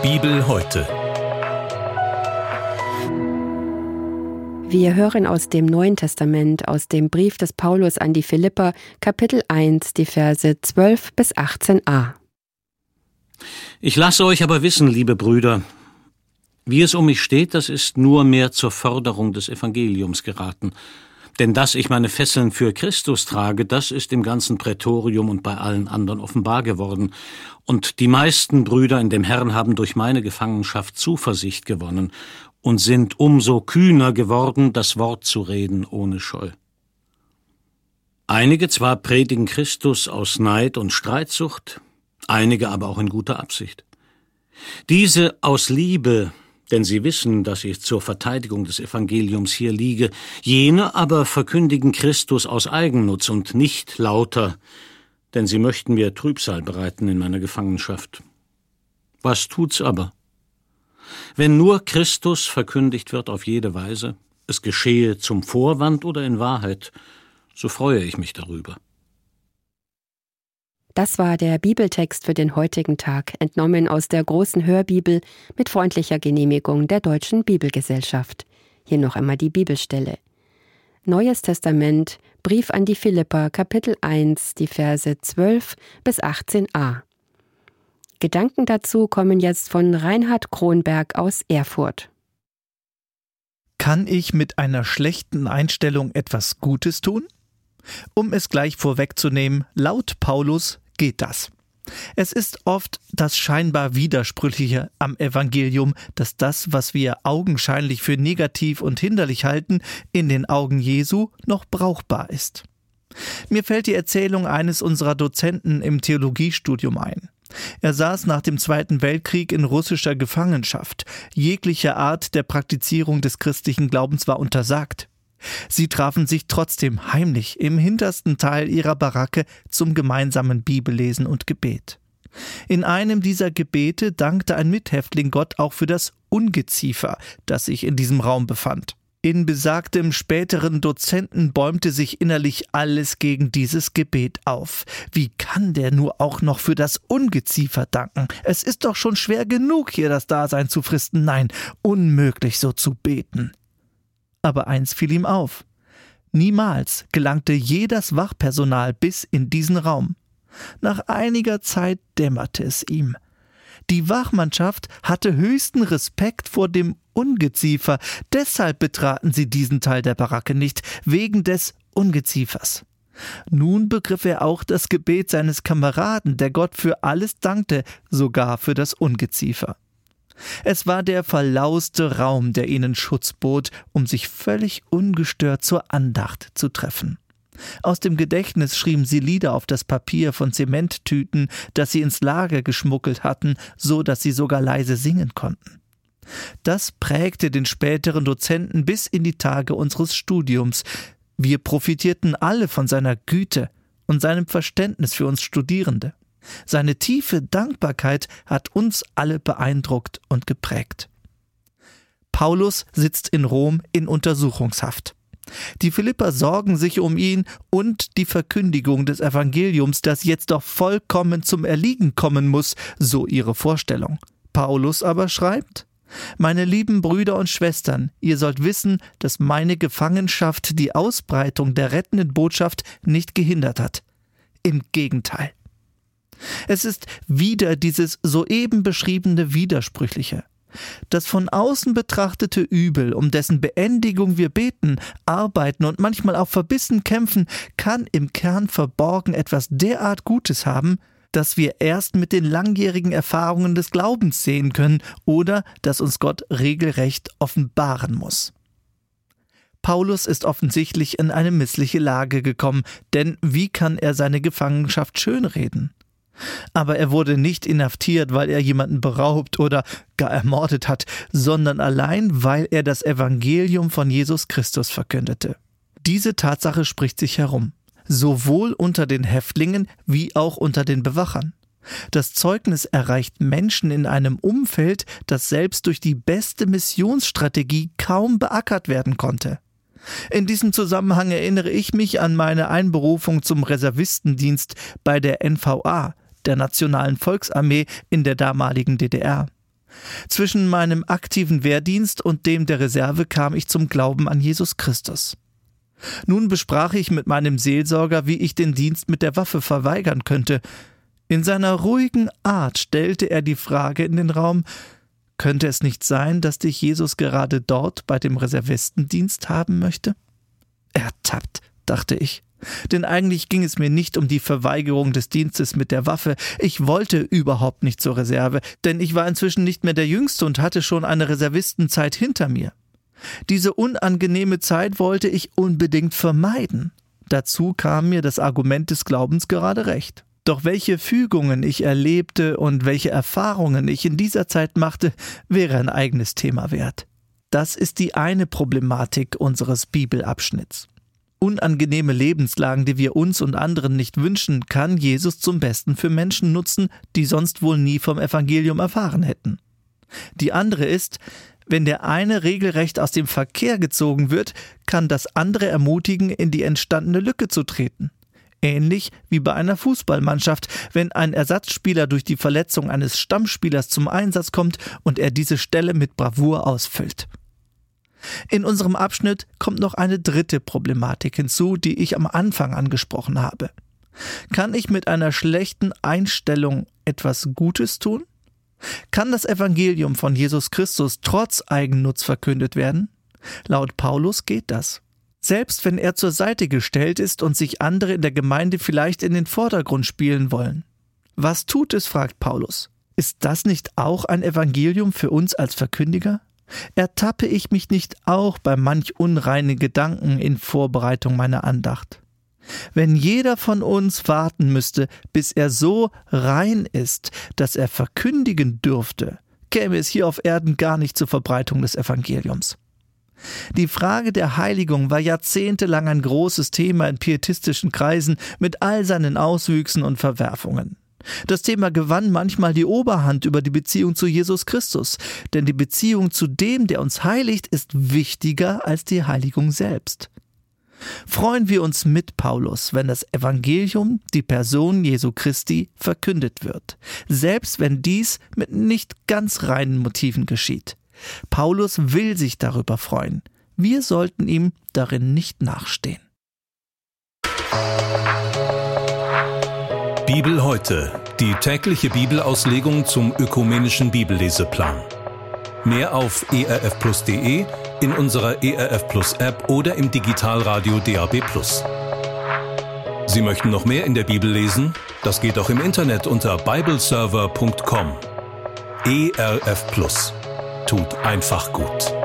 Bibel heute. Wir hören aus dem Neuen Testament, aus dem Brief des Paulus an die Philipper, Kapitel 1, die Verse 12 bis 18a. Ich lasse euch aber wissen, liebe Brüder, wie es um mich steht, das ist nur mehr zur Förderung des Evangeliums geraten. Denn dass ich meine Fesseln für Christus trage, das ist im ganzen Prätorium und bei allen anderen offenbar geworden. Und die meisten Brüder in dem Herrn haben durch meine Gefangenschaft Zuversicht gewonnen und sind umso kühner geworden, das Wort zu reden ohne Scheu. Einige zwar predigen Christus aus Neid und Streitsucht, einige aber auch in guter Absicht. Diese aus Liebe, denn sie wissen, dass ich zur Verteidigung des Evangeliums hier liege. Jene aber verkündigen Christus aus Eigennutz und nicht lauter, denn sie möchten mir Trübsal bereiten in meiner Gefangenschaft. Was tut's aber? Wenn nur Christus verkündigt wird auf jede Weise, es geschehe zum Vorwand oder in Wahrheit, so freue ich mich darüber. Das war der Bibeltext für den heutigen Tag, entnommen aus der großen Hörbibel mit freundlicher Genehmigung der Deutschen Bibelgesellschaft. Hier noch einmal die Bibelstelle. Neues Testament, Brief an die Philipper, Kapitel 1, die Verse 12 bis 18a. Gedanken dazu kommen jetzt von Reinhard Kronberg aus Erfurt. Kann ich mit einer schlechten Einstellung etwas Gutes tun? Um es gleich vorwegzunehmen, laut Paulus geht das. Es ist oft das scheinbar Widersprüchliche am Evangelium, dass das, was wir augenscheinlich für negativ und hinderlich halten, in den Augen Jesu noch brauchbar ist. Mir fällt die Erzählung eines unserer Dozenten im Theologiestudium ein. Er saß nach dem Zweiten Weltkrieg in russischer Gefangenschaft. Jegliche Art der Praktizierung des christlichen Glaubens war untersagt. Sie trafen sich trotzdem heimlich im hintersten Teil ihrer Baracke zum gemeinsamen Bibellesen und Gebet. In einem dieser Gebete dankte ein Mithäftling Gott auch für das Ungeziefer, das sich in diesem Raum befand. In besagtem späteren Dozenten bäumte sich innerlich alles gegen dieses Gebet auf. Wie kann der nur auch noch für das Ungeziefer danken? Es ist doch schon schwer genug, hier das Dasein zu fristen. Nein, unmöglich so zu beten. Aber eins fiel ihm auf. Niemals gelangte je das Wachpersonal bis in diesen Raum. Nach einiger Zeit dämmerte es ihm. Die Wachmannschaft hatte höchsten Respekt vor dem Ungeziefer, deshalb betraten sie diesen Teil der Baracke nicht, wegen des Ungeziefers. Nun begriff er auch das Gebet seines Kameraden, der Gott für alles dankte, sogar für das Ungeziefer. Es war der verlauste Raum, der ihnen Schutz bot, um sich völlig ungestört zur Andacht zu treffen. Aus dem Gedächtnis schrieben sie Lieder auf das Papier von Zementtüten, das sie ins Lager geschmuggelt hatten, so dass sie sogar leise singen konnten. Das prägte den späteren Dozenten bis in die Tage unseres Studiums. Wir profitierten alle von seiner Güte und seinem Verständnis für uns Studierende. Seine tiefe Dankbarkeit hat uns alle beeindruckt und geprägt. Paulus sitzt in Rom in Untersuchungshaft. Die Philipper sorgen sich um ihn und die Verkündigung des Evangeliums, das jetzt doch vollkommen zum Erliegen kommen muss, so ihre Vorstellung. Paulus aber schreibt: Meine lieben Brüder und Schwestern, ihr sollt wissen, dass meine Gefangenschaft die Ausbreitung der rettenden Botschaft nicht gehindert hat. Im Gegenteil. Es ist wieder dieses soeben beschriebene Widersprüchliche. Das von außen betrachtete Übel, um dessen Beendigung wir beten, arbeiten und manchmal auch verbissen kämpfen, kann im Kern verborgen etwas derart Gutes haben, das wir erst mit den langjährigen Erfahrungen des Glaubens sehen können oder das uns Gott regelrecht offenbaren muss. Paulus ist offensichtlich in eine missliche Lage gekommen, denn wie kann er seine Gefangenschaft schönreden? Aber er wurde nicht inhaftiert, weil er jemanden beraubt oder gar ermordet hat, sondern allein, weil er das Evangelium von Jesus Christus verkündete. Diese Tatsache spricht sich herum, sowohl unter den Häftlingen wie auch unter den Bewachern. Das Zeugnis erreicht Menschen in einem Umfeld, das selbst durch die beste Missionsstrategie kaum beackert werden konnte. In diesem Zusammenhang erinnere ich mich an meine Einberufung zum Reservistendienst bei der NVA, der Nationalen Volksarmee in der damaligen DDR. Zwischen meinem aktiven Wehrdienst und dem der Reserve kam ich zum Glauben an Jesus Christus. Nun besprach ich mit meinem Seelsorger, wie ich den Dienst mit der Waffe verweigern könnte. In seiner ruhigen Art stellte er die Frage in den Raum: Könnte es nicht sein, dass dich Jesus gerade dort bei dem Reservistendienst haben möchte? Ertappt, dachte ich. Denn eigentlich ging es mir nicht um die Verweigerung des Dienstes mit der Waffe. Ich wollte überhaupt nicht zur Reserve, denn ich war inzwischen nicht mehr der Jüngste und hatte schon eine Reservistenzeit hinter mir. Diese unangenehme Zeit wollte ich unbedingt vermeiden. Dazu kam mir das Argument des Glaubens gerade recht. Doch welche Fügungen ich erlebte und welche Erfahrungen ich in dieser Zeit machte, wäre ein eigenes Thema wert. Das ist die eine Problematik unseres Bibelabschnitts. Unangenehme Lebenslagen, die wir uns und anderen nicht wünschen, kann Jesus zum Besten für Menschen nutzen, die sonst wohl nie vom Evangelium erfahren hätten. Die andere ist: Wenn der eine regelrecht aus dem Verkehr gezogen wird, kann das andere ermutigen, in die entstandene Lücke zu treten. Ähnlich wie bei einer Fußballmannschaft, wenn ein Ersatzspieler durch die Verletzung eines Stammspielers zum Einsatz kommt und er diese Stelle mit Bravour ausfüllt. In unserem Abschnitt kommt noch eine dritte Problematik hinzu, die ich am Anfang angesprochen habe. Kann ich mit einer schlechten Einstellung etwas Gutes tun? Kann das Evangelium von Jesus Christus trotz Eigennutz verkündet werden? Laut Paulus geht das. Selbst wenn er zur Seite gestellt ist und sich andere in der Gemeinde vielleicht in den Vordergrund spielen wollen. Was tut es, fragt Paulus. Ist das nicht auch ein Evangelium für uns als Verkündiger? Ertappe ich mich nicht auch bei manch unreinen Gedanken in Vorbereitung meiner Andacht? Wenn jeder von uns warten müsste, bis er so rein ist, dass er verkündigen dürfte, käme es hier auf Erden gar nicht zur Verbreitung des Evangeliums. Die Frage der Heiligung war jahrzehntelang ein großes Thema in pietistischen Kreisen mit all seinen Auswüchsen und Verwerfungen. Das Thema gewann manchmal die Oberhand über die Beziehung zu Jesus Christus, denn die Beziehung zu dem, der uns heiligt, ist wichtiger als die Heiligung selbst. Freuen wir uns mit Paulus, wenn das Evangelium, die Person Jesu Christi, verkündet wird, selbst wenn dies mit nicht ganz reinen Motiven geschieht. Paulus will sich darüber freuen. Wir sollten ihm darin nicht nachstehen. Bibel heute, die tägliche Bibelauslegung zum ökumenischen Bibelleseplan. Mehr auf erfplus.de, in unserer ERF Plus App oder im Digitalradio DAB+. Sie möchten noch mehr in der Bibel lesen? Das geht auch im Internet unter bibleserver.com. ERF Plus. Tut einfach gut.